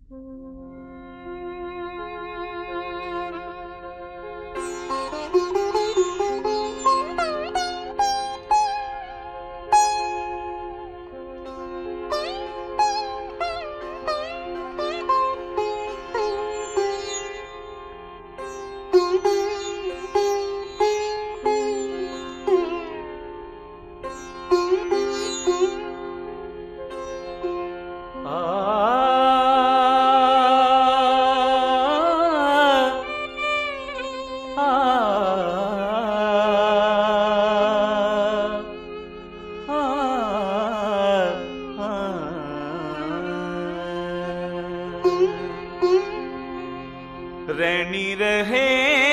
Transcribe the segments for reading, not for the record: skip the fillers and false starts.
रैनी रहे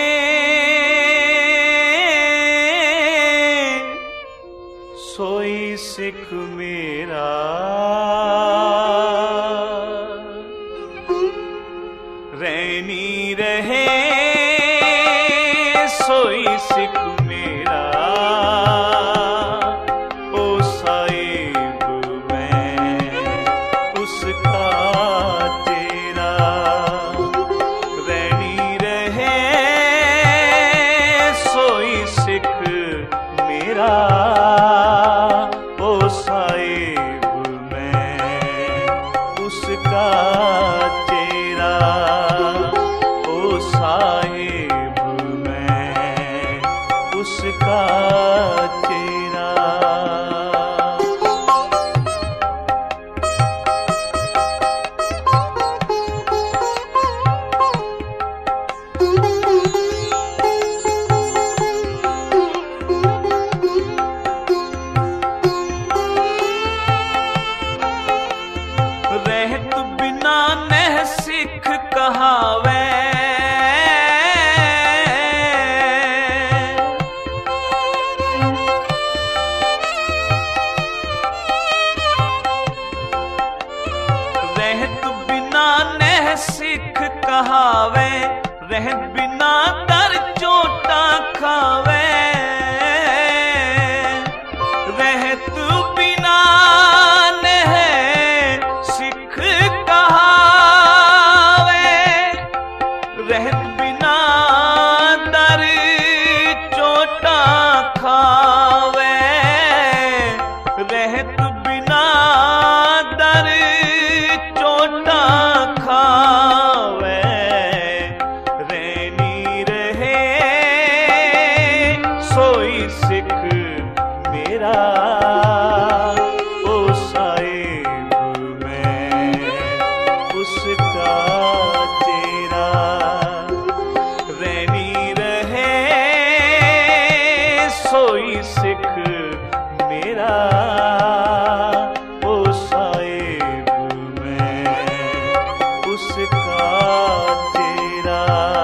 सोई सिख मेरा, रैनी रहे सोई सिख मेरा, ओ साहिब मैं उसका तेरा। रैनी रहे सोई सिख मेरा, ओ साहिब मैं उसका तेरा, ओ साहिब मैं उसका तेरा। रहत बिना नह सिख कहावे, रहत बिना नह सिख कहावे, रहत बिना दर चोटा खावे, रहत बिना नह सिख कहावे, रहत बिना दर चोटा खावे, रहत बिना दर चोटा खावे। रैनी रहे सोई सिख मेरा, ओ साहिब मैं उसका तेरा। रैनी रहे सोई सिख मेरा, ओ साहिब मैं उसका तेरा।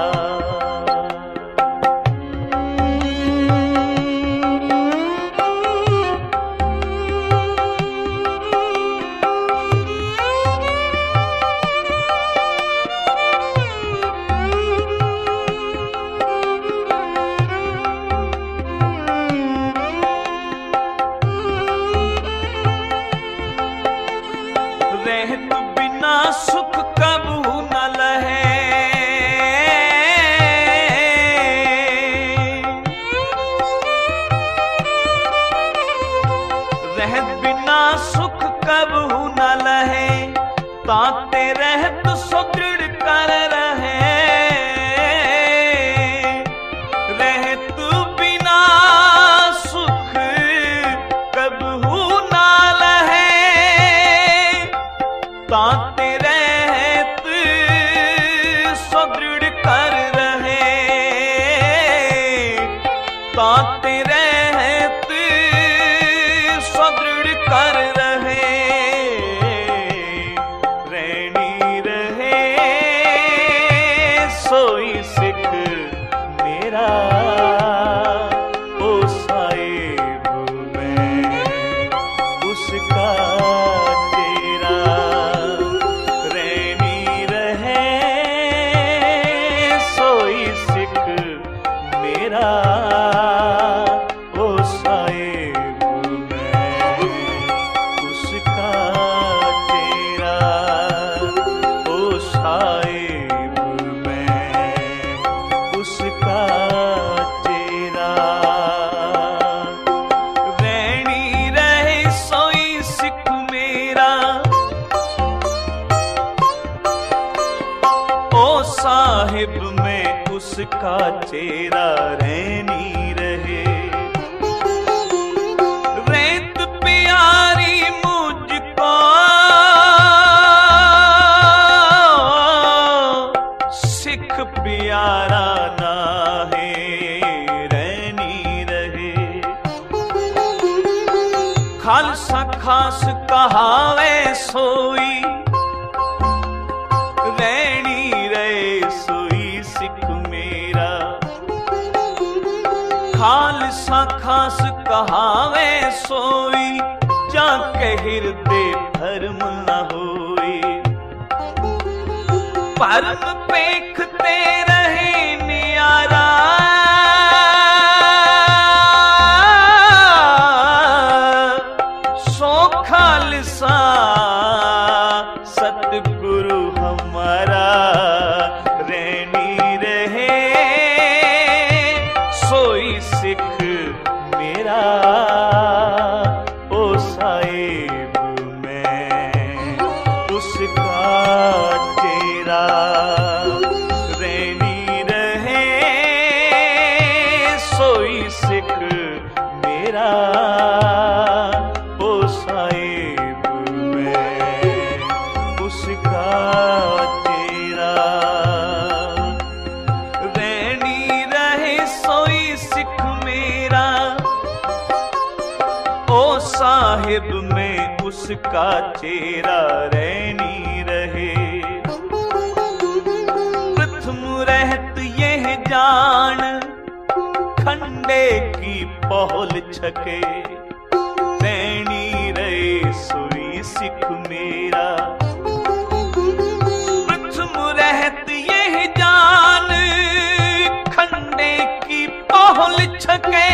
रहत बिना सुख कबू न लहे, रहत बिना सुख कबू न लहे, ताते रहत सुदृढ़ कर रहे। रहत बिना सुख कबू न लहे, ताते रहत सुदृढ़ कर रहे, ताते रहत सुदृढ़ कर रहे। रैनी रहे साहिब में उसका चेहरा रहनी रहे। रेत प्यारी मुझको सिख प्यारा ना है, रहनी रहे। खालसा खास कहावे सोई, रहनी रहे सोई सिख मेरा। खालसा खास कहावे सोई, जाके हृदय भरम न होई। परम पेखते रहे नियारा, सो खालसा सतगुरु हमारा, रहनी रहे सोई सिख मेरा। ओ साहिब मैं उसका चेहरा, रहनी रहे सोई सिख मेरा। ओ साहिब मैं उसका चेहरा, रहनी रहे सोई सिख मेरा। ओ साहिब में उसका चेहरा रहनी रहे। प्रथम रहत यह जान, खंडे की पहल छके, रहनी रहे सोई सिख मेरा। प्रथम रहत यह जान, खंडे की पहल छके,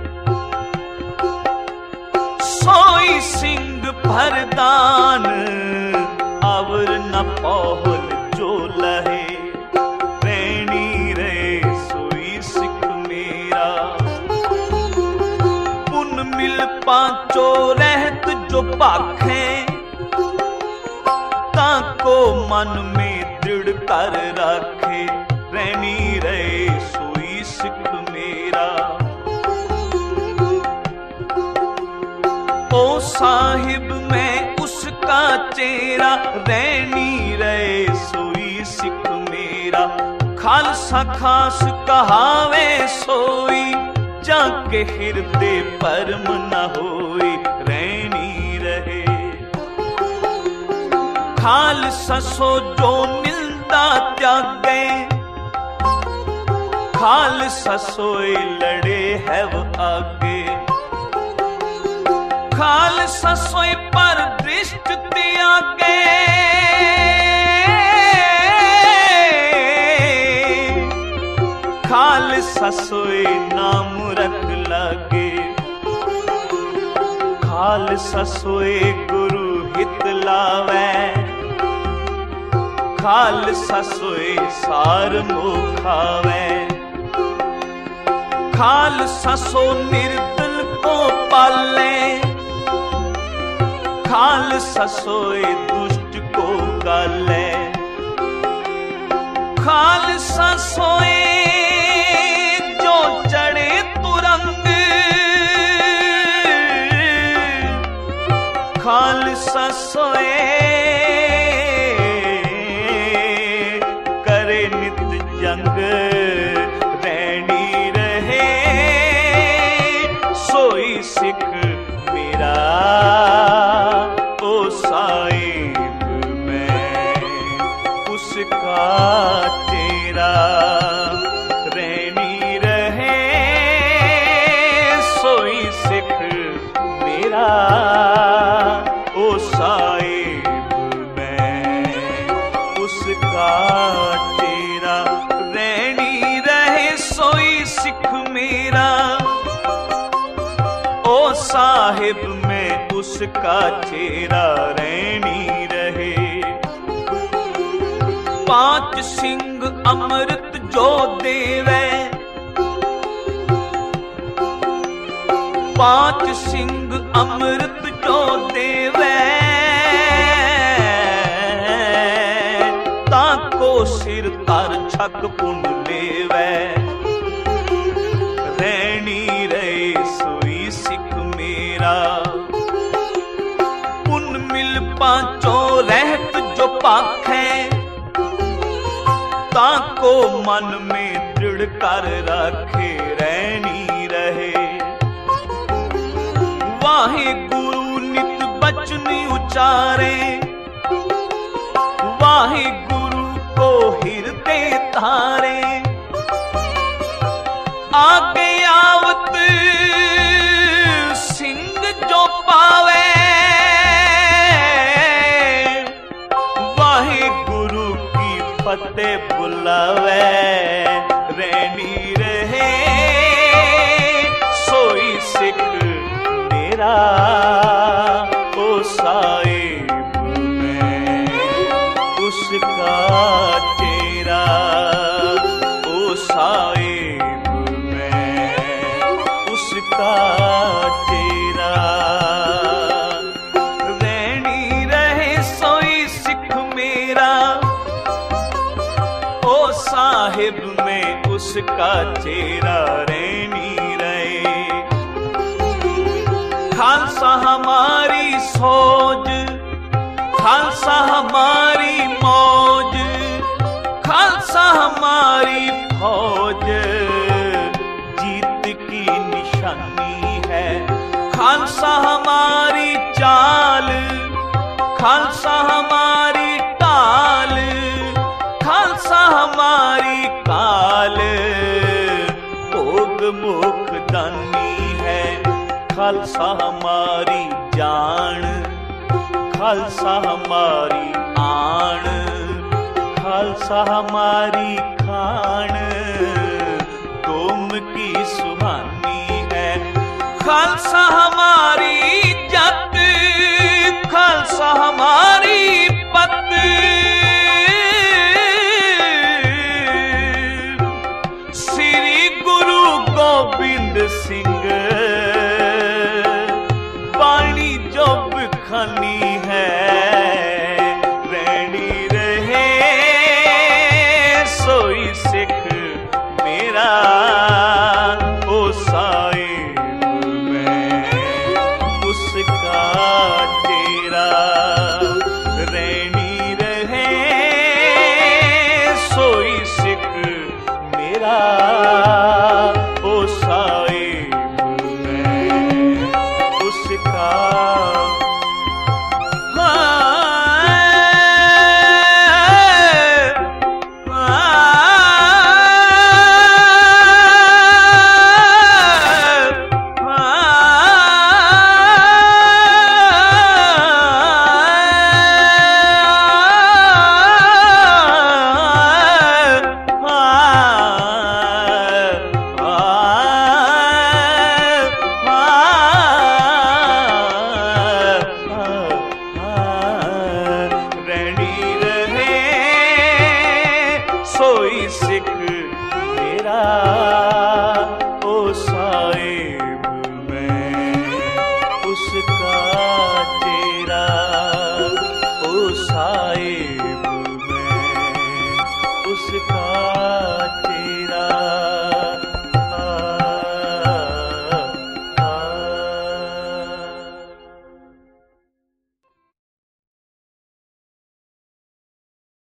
सोई सिंह भरदान अवर न पहल जो लहे, रहनी रहे सोई सिख मेरा। पुन मिल पांचो रहत जो पाखे, ताको मन में दृढ़ कर रखे, रहनी रहे सोई सिख मेरा। ओ साहिब में उसका चेहरा, रहनी रहे सोई सिख मेरा। खालसा खास कहावे सोई, जाके हृदय परम न होई, रहनी रहे। खालसा सो जो निंदा त्यागे, खालसा सोई लड़े है वो आगे। खालसा सोई पर दृष्ट त्यागे, खालसा सोई नाम रख लागे। खालसा सोई गुरु हित लावे, खालसा सोई सार मुखावे। खालसा सो निर्दल को पाले, खालसा सोए दुष्ट को गाले। खालसा सोए जो चढ़े तुरंग, खालसा सोए करे नित जंग, रहनी रहे सोई सिख मेरा। ओ साहिब मैं उसका चेहरा, रहनी रहे सोई सिख मेरा। ओ साहिब मैं उसका चेहरा, रहनी रहे सोई सिख मेरा। ओ साहिब में उसका चेहरा, रहनी रहे। पांच सिंह अमृत जो देवे, पांच सिंह अमृत जो देवे, ताको सिर तर छक पुन लेवै, रहनी रहे सोई सिख मेरा। पुन मिल पांचों रहत जो पाखै, ताको मन में दृढ़ कर रखे, रहनी रहे। वाहे गुरु नित बचन उचारे, वाहे गुरु को हृदय तारे। आगे आवत सिंह जो पावे, वाहे गुरु की फतेह बुलावे, रहनी रहे सोई सिख मेरा। ओ साहिब मैं उसका चेहरा, ओ साहिब मैं उसका चेहरा। रहनी रहे सोई सिख मेरा, ओ साहिब में उसका चेहरा, रहनी रहे। खालसा हमारी सोज, खालसा हमारी मौज, खालसा हमारी फौज, जीत की निशानी है। खालसा हमारी चाल, खालसा हमारी टाल, खालसा हमारी काल, भोग मुख दानी है। खालसा हमारी जान, खालसा हमारी आन, खालसा हमारी खान, तुम की सुहानी है। खालसा हमारी